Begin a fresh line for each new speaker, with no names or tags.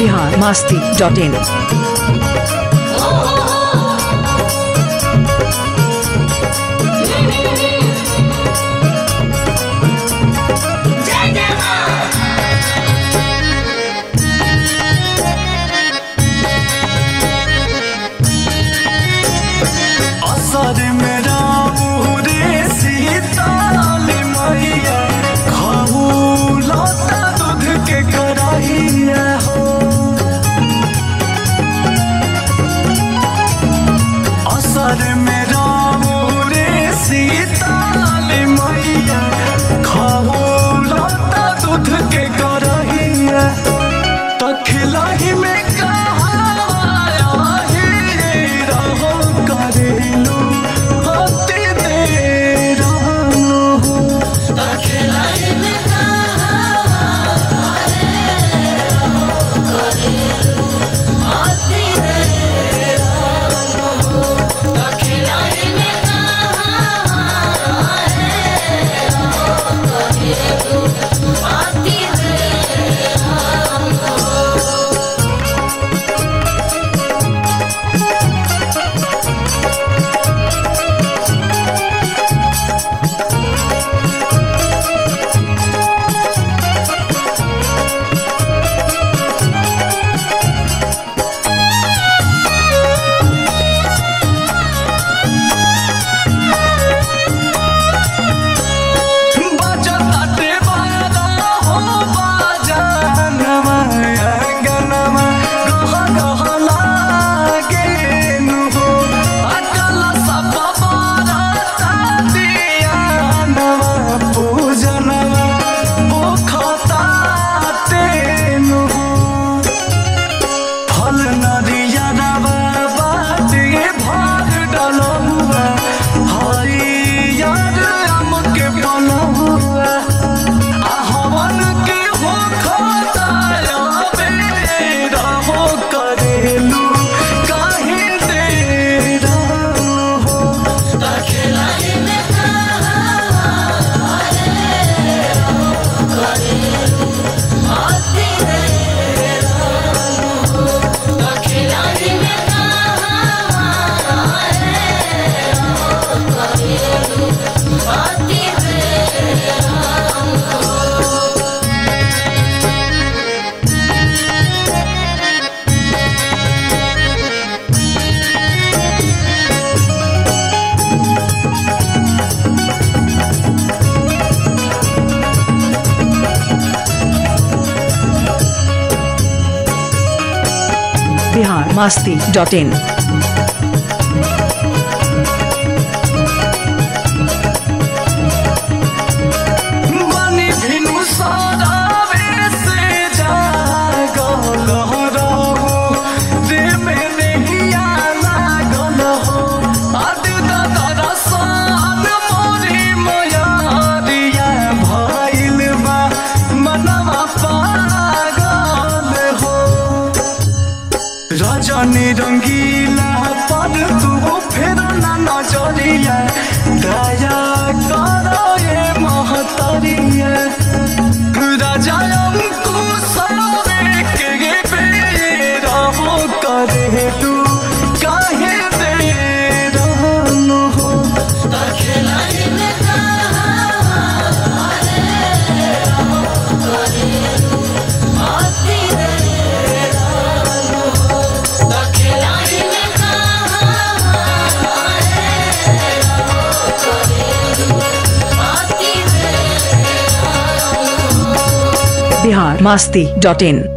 biharmasti.in
असर मेरा मुहरे सीताल मैया खाऊ लौटा दूध के कराइया हो। असर मेरा मुहरे सीताल मैया खाऊ लौटा दूध के कराइया तो खिलाई में
biharmasti.in
रजनी रंगीला पर तू फिर ना नजरिया दया करो ये महतरिया राजा अंकुश के बेरा हो करे तू काहे दे रहनु हो
biharmasti.in